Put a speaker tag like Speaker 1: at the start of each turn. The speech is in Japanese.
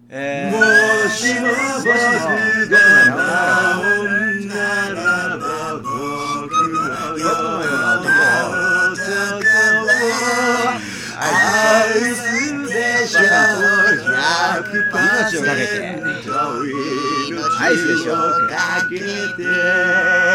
Speaker 1: もしも僕が魔王ならば僕のような男を愛すでしょう。
Speaker 2: 命をかけて
Speaker 1: 命をかけて